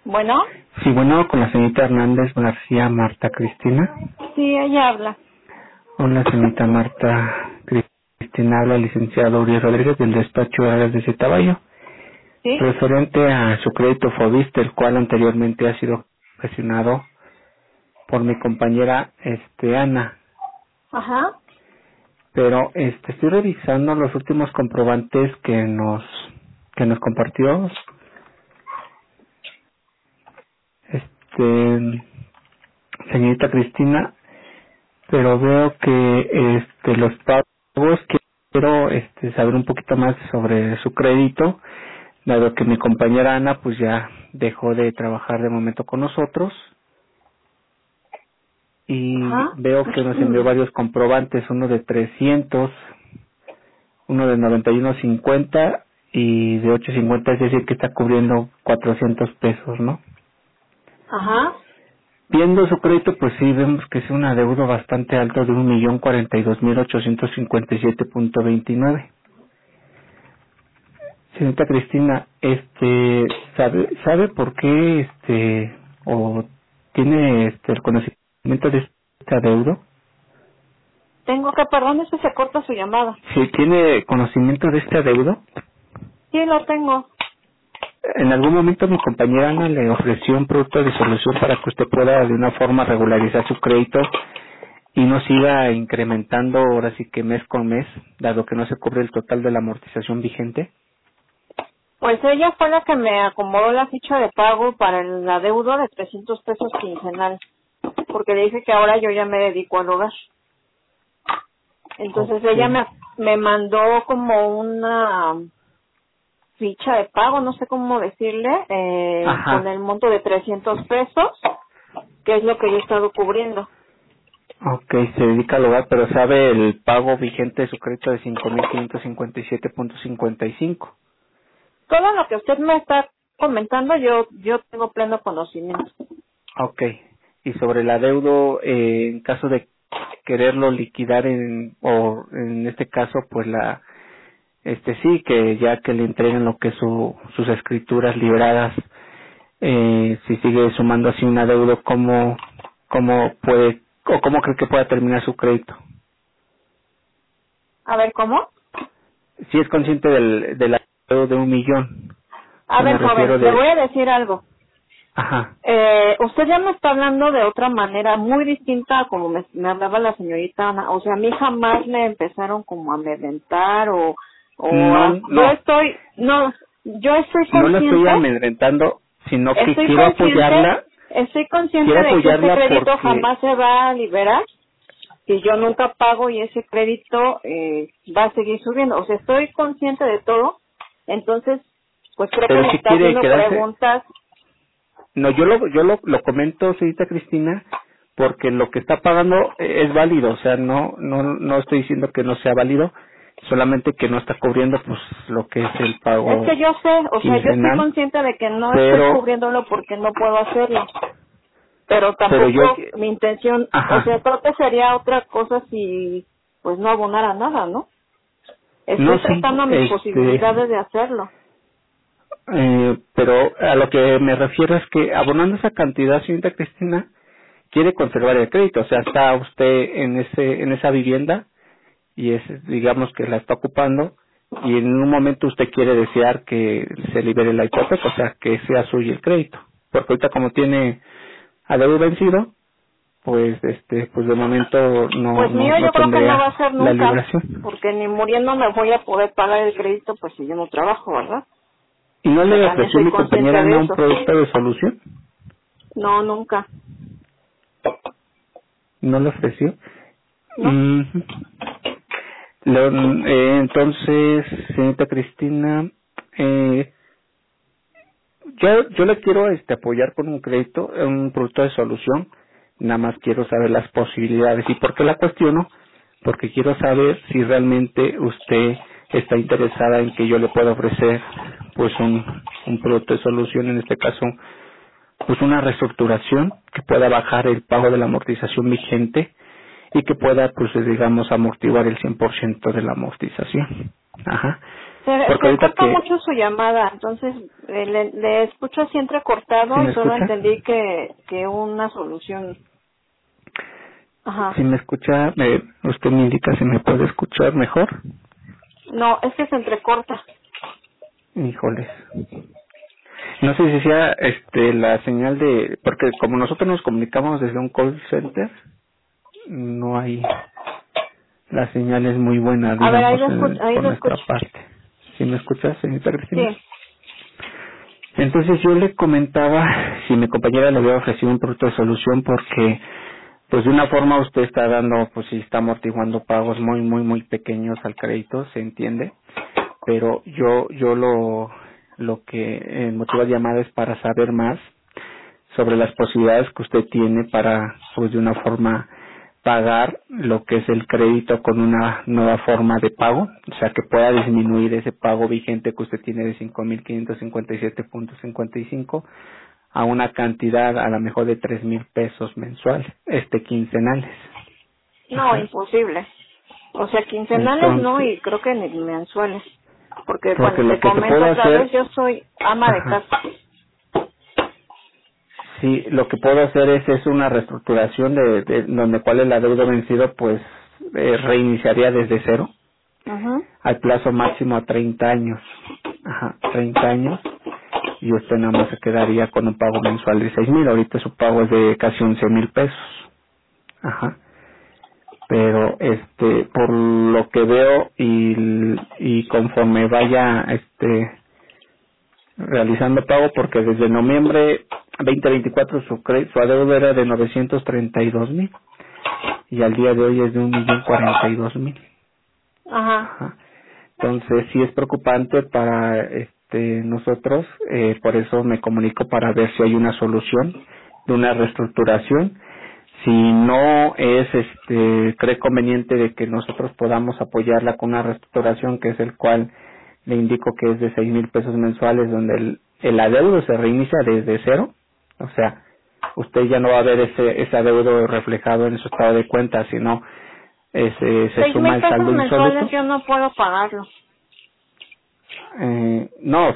Bueno, Sí, bueno, con la señorita Hernández García Marta Cristina. sí, ella habla. Hola, señorita Marta Cristina, habla el licenciado Uriel Rodríguez del despacho de Áreas de Zetaballo, ¿Sí? referente a su crédito Foviste, el cual anteriormente ha sido gestionado por mi compañera Ana. Ajá. Pero estoy revisando los últimos comprobantes que nos compartió señorita Cristina, pero veo que los pagos, quiero saber un poquito más sobre su crédito, dado que mi compañera Ana pues ya dejó de trabajar de momento con nosotros, y Ajá. veo que nos envió varios comprobantes, uno de 300, uno de 91.50 y de 8.50, es decir que está cubriendo 400 pesos, ¿no? Ajá. Viendo su crédito, pues sí, vemos que es un adeudo bastante alto de 1.042.857.29. Señorita Cristina, ¿sabe por qué, o tiene, el conocimiento de este adeudo? Tengo que, perdón, es que se corta su llamada. Si tiene conocimiento de este adeudo, Sí, lo tengo. en algún momento mi compañera Ana le ofreció un producto de solución para que usted pueda de una forma regularizar su crédito y no siga incrementando ahora sí que mes con mes, dado que no se cubre el total de la amortización vigente. Pues ella fue la que me acomodó la ficha de pago para el adeudo de 300 pesos quincenal, porque le dije que ahora yo ya me dedico al hogar. Entonces Ok. ella me mandó como una ficha de pago, no sé cómo decirle, con Ajá. el monto de 300 pesos, que es lo que yo he estado cubriendo. Ok, se dedica al hogar, pero sabe el pago vigente de su crédito de 5.557.55. Todo lo que usted me está comentando, yo tengo pleno conocimiento. Ok. Y sobre el adeudo, en caso de quererlo liquidar o en este caso, pues sí, que ya que le entreguen lo que es sus escrituras liberadas, si sigue sumando así un adeudo, ¿cómo puede, o cómo cree que pueda terminar su crédito? A ver, ¿cómo? Si es consciente del adeudo de 1 millón, o A sea, me ver, joven, refiero le voy de, a decir algo. ajá, Usted ya me está hablando de otra manera muy distinta a como me hablaba la señorita Ana. O sea, a mí jamás me empezaron como a amedrentar no, no, yo no la estoy amedrentando, sino que estoy consciente, estoy consciente quiero de que ese apoyarla crédito porque, jamás se va a liberar si yo nunca pago y ese crédito va a seguir subiendo. O sea, estoy consciente de todo. Entonces, pues creo que pero me si está quiere haciendo quedarse. preguntas. No, yo lo comento, señorita Cristina, porque lo que está pagando es válido, o sea, no estoy diciendo que no sea válido, solamente que no está cubriendo pues lo que es el Es que pago yo sé, o sea, yo estoy quincenal, consciente de que no estoy pero cubriéndolo porque no puedo hacerlo, pero pero yo, tampoco mi intención, o ajá, sea, creo que sería otra cosa si pues no abonara nada, ¿no? Estoy no, sí, tratando mis posibilidades de hacerlo. pero a lo que me refiero es que abonando esa cantidad, señorita Cristina, quiere conservar el crédito, o sea, está usted en esa vivienda y digamos que la está ocupando, y en un momento usted quiere desear que se libere la hipoteca, o sea, que sea suyo el crédito, porque ahorita como tiene adeudo vencido, pues pues de momento Pues mío no yo creo que no va a tendría ser la nunca, liberación. porque ni muriendo me voy a poder pagar el crédito pues si yo no trabajo, ¿verdad? ¿Y no O sea, le también ofreció soy mi consciente compañera de Ana un eso. producto de solución? No, nunca, ¿No le ofreció? ¿no? Ujú. Entonces, señorita Cristina, yo le quiero apoyar con un crédito, un producto de solución. Nada más quiero saber las posibilidades. ¿Y por qué la cuestiono? Porque quiero saber si realmente usted está interesada en que yo le pueda ofrecer pues un producto de solución, en este caso pues una reestructuración que pueda bajar el pago de la amortización vigente y que pueda pues digamos amortiguar el 100% de la amortización. Ajá. Porque Se ahorita corta que mucho su llamada, entonces le escucho así entrecortado ¿sí me y solo escucha? entendí que una solución. Ajá. Si me escucha, usted me indica si me puede escuchar mejor. No, es que se entrecorta. Híjoles. No sé si sea la señal de, porque como nosotros nos comunicamos desde un call center, no hay, la señal es muy buena, A ver, digamos, ahí por lo nuestra escucho. parte. ¿Sí me escuchas, señorita Cristina? Sí. Entonces yo le comentaba si mi compañera le había ofrecido un producto de solución porque pues de una forma usted está dando, pues sí está amortiguando pagos muy pequeños al crédito, se entiende, pero yo lo que motiva la llamada es para saber más sobre las posibilidades que usted tiene para, pues de una forma, pagar lo que es el crédito con una nueva forma de pago, o sea, que pueda disminuir ese pago vigente que usted tiene de 5,557.55 a una cantidad a lo mejor de 3,000 pesos mensuales, quincenales. No, Ajá. imposible. O sea, quincenales no Entonces, y creo que ni mensuales. Porque, porque bueno, lo te que se comento puede otra vez, hacer, yo soy ama de ajá, casa. sí, lo que puedo hacer es una reestructuración de donde cuál es la deuda vencido, pues reiniciaría desde cero Ajá. al plazo máximo a 30 años. Ajá, 30 años. Y usted nada más se quedaría con un pago mensual de 6,000. Ahorita su pago es de casi 11,000 pesos. Ajá. Pero por lo que veo y conforme vaya realizando pago, porque desde noviembre 2024 su adeudo era de 932,000 y al día de hoy es de 1,042,000. Ajá. Ajá. Entonces sí es preocupante para nosotros, por eso me comunico para ver si hay una solución de una reestructuración. Si no es, cree conveniente de que nosotros podamos apoyarla con una reestructuración, que es el cual le indico que es de 6,000 pesos mensuales, donde el adeudo se reinicia desde cero, o sea, usted ya no va a ver ese adeudo reflejado en su estado de cuenta, sino se Seis suma mil el pesos saldo mensuales insólito. yo no puedo pagarlo. No,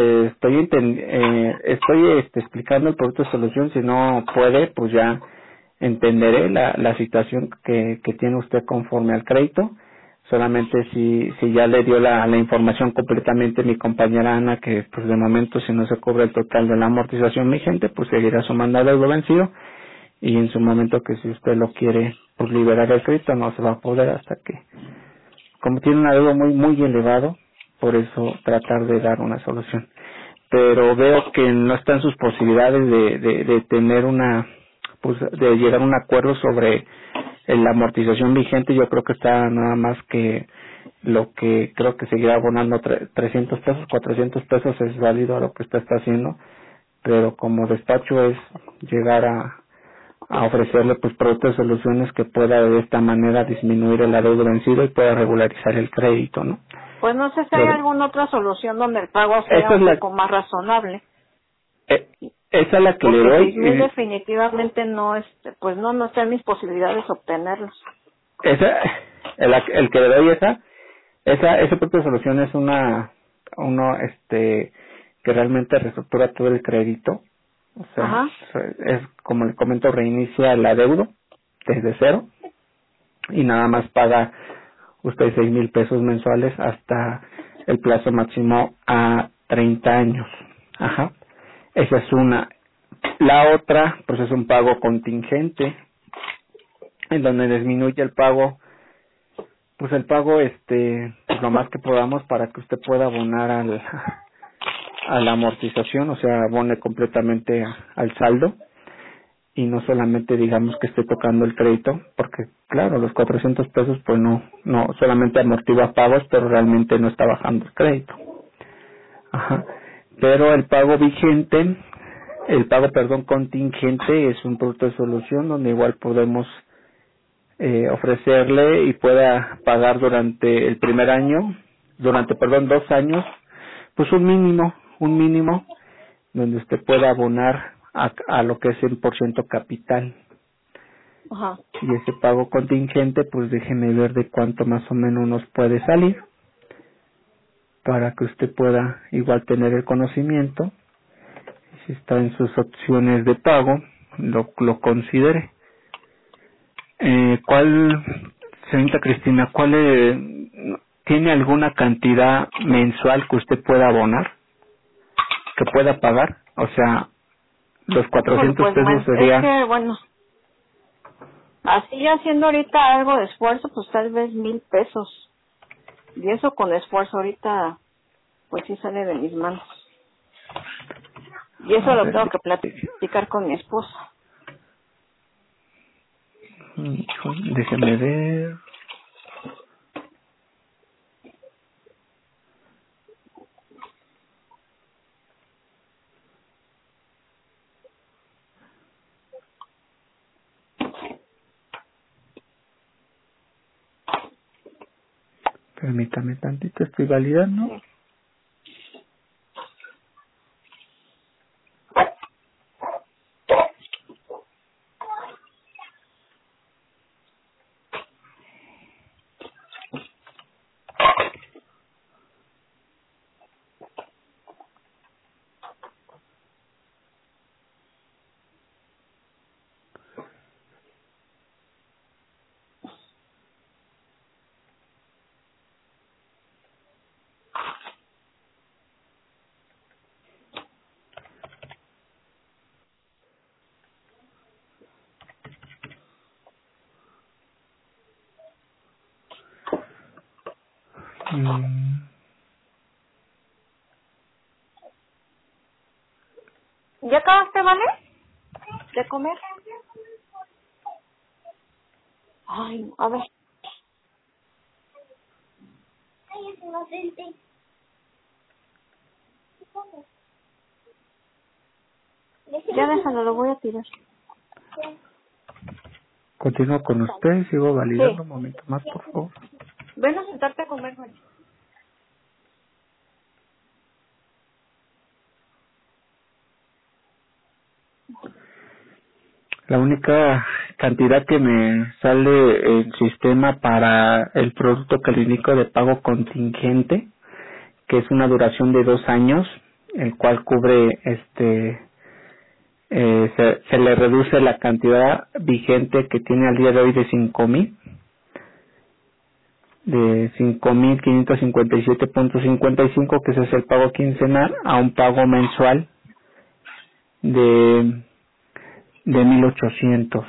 estoy explicando el producto de solución. Si no puede, pues ya entenderé la situación que tiene usted conforme al crédito. Solamente si ya le dio la información completamente mi compañera Ana, que pues de momento si no se cubre el total de la amortización vigente, pues seguirá sumando al deudo vencido, y en su momento que si usted lo quiere pues liberar el crédito no se va a poder hasta que, como tiene un adeudo muy elevado, por eso tratar de dar una solución. Pero veo que no están sus posibilidades de tener pues de llegar a un acuerdo sobre la amortización vigente. Yo creo que está nada más que lo que creo que seguirá abonando 300 pesos, 400 pesos es válido a lo que usted está haciendo, pero como despacho es llegar a ofrecerle pues productos de soluciones que pueda de esta manera disminuir el adeudo vencido y pueda regularizar el crédito, ¿no? Pues no sé si hay Pero alguna otra solución donde el pago sea esa es un la poco más razonable. eh, esa es la que le Porque doy, 6,000 definitivamente no, pues no están mis posibilidades obtenerlos. esa el que le doy ese producto de solución es uno que realmente reestructura todo el crédito. O sea, Ajá. es como le comento, reinicia el adeudo desde cero y nada más paga usted 6,000 pesos mensuales hasta el plazo máximo a 30 años. Ajá. Esa es una. La otra, pues es un pago contingente, en donde disminuye el pago, pues el pago, pues lo más que podamos para que usted pueda abonar a la amortización, o sea, abone completamente al saldo y no solamente digamos que esté tocando el crédito, porque claro, los 400 pesos pues no solamente amortigua pagos, pero realmente no está bajando el crédito. Ajá. Pero el pago, perdón, contingente es un producto de solución donde igual podemos ofrecerle y pueda pagar durante el primer año, perdón, 2 años, pues un mínimo donde usted pueda abonar a lo que es el porciento capital. Ajá. Y ese pago contingente, pues déjeme ver de cuánto más o menos nos puede salir. para que usted pueda igual tener el conocimiento. Si está en sus opciones de pago, lo considere. Señorita Cristina, tiene alguna cantidad mensual que usted pueda abonar, que pueda pagar? O sea, los 400 pues, pesos sería... Es que, bueno, así haciendo ahorita algo de esfuerzo, pues tal vez 1,000 pesos. Y eso con esfuerzo ahorita, pues sí sale de mis manos. Y eso lo tengo que platicar con mi esposo. Déjeme ver. Permítame tantito, estoy validando. ¿Ya acabaste, vale? ¿De comer? Ay, a ver. Ya déjalo, lo voy a tirar. Continúo con usted, sigo validando. Sí. Un momento más, por favor. Ven a sentarte a comer, Juan. La única cantidad que me sale en sistema para el producto clínico de pago contingente, que es una duración de 2 años, el cual cubre se le reduce la cantidad vigente que tiene al día de hoy de 5,000, de 5,557.55, que ese es el pago quincenal, a un pago mensual de 1,800.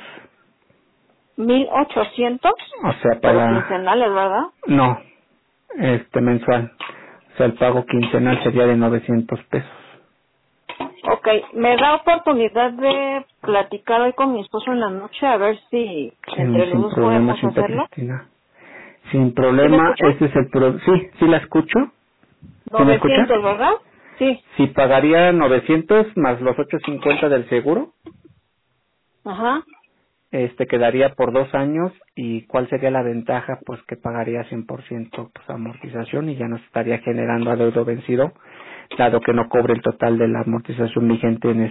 1,800. O sea, Pero quincenales, ¿verdad? No, mensual. O sea, el pago quincenal sería de 900 pesos. Ok, me da oportunidad de platicar hoy con mi esposo en la noche a ver si entre los dos podemos hacerlo. Cristina. Sin problema, ¿Sí me escucha? ese es el sí la escucho. ¿Sí me escucha? 900, ¿verdad? Sí. Si pagaría 900 más los 850 del seguro, Ajá. quedaría por 2 años. ¿Y cuál sería la ventaja? Pues que pagaría 100% pues amortización y ya no estaría generando adeudo vencido, dado que no cobre el total de la amortización vigente en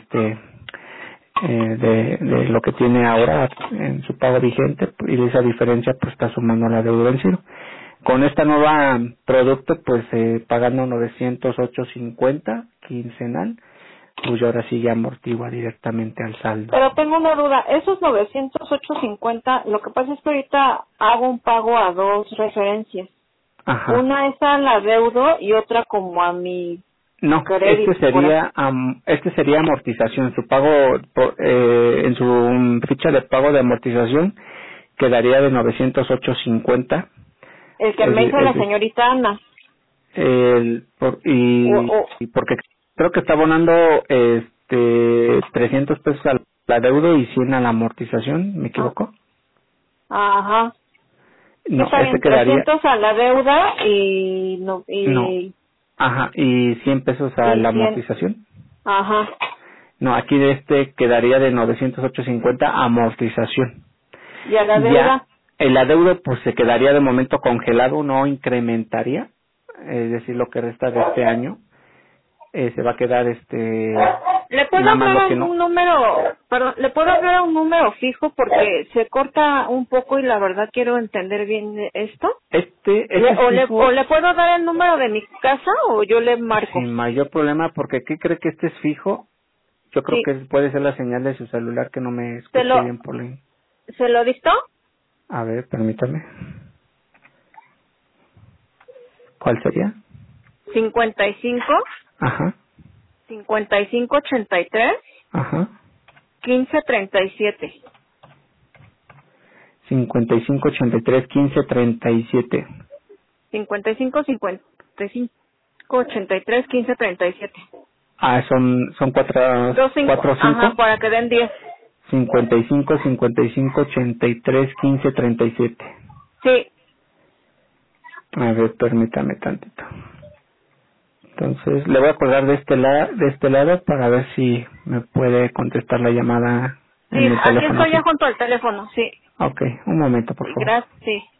de lo que tiene ahora en su pago vigente, y de esa diferencia pues está sumando el adeudo vencido. Con esta nueva producto, pues pagando 908.50 quincenal, pues ahora sí ya amortigua directamente al saldo. Pero tengo una duda, esos 908.50, lo que pasa es que ahorita hago un pago a 2 referencias. Ajá. Una es al adeudo y otra como a mi No, crédito. este sería amortización. Su pago en su ficha de pago de amortización quedaría de 908.50. El que me hizo la señorita Ana. Y porque creo que está abonando 300 pesos al adeudo y 100 a la amortización, ¿me equivoco? Ajá. No, está bien, quedaría 300 a la deuda y no. Ajá, y 100 pesos a la 100. amortización. Ajá. No, aquí quedaría de 908.50 amortización. ¿Y a la deuda? Ya, el adeudo pues se quedaría de momento congelado, no incrementaría, es decir, lo que resta de este año se va a quedar ¿Le puedo Nada más hablar lo a que no. un número, perdón, le puedo hablar a un número fijo porque se corta un poco y la verdad quiero entender bien esto? Ese fijo, O le puedo dar el número de mi casa o yo le marco? sin mayor problema, porque ¿qué cree que este es fijo? Yo creo Sí. que puede ser la señal de su celular que no me escuche bien por la... ¿Se lo dictó? A ver, permítame. ¿Cuál sería? 55 Ajá, 55 83 ajá. 15 37. 55831537. 55 55 83 15 37. Ah, son cuatro, Dos cinco, cuatro, ajá, cinco. para que den 10. 55831537. Sí. A ver, permítame tantito. Entonces, le voy a colgar de este lado para ver si me puede contestar la llamada Sí, en el aquí teléfono estoy ya fijo. junto al teléfono, sí. Ok, un momento, por favor. Gracias, sí.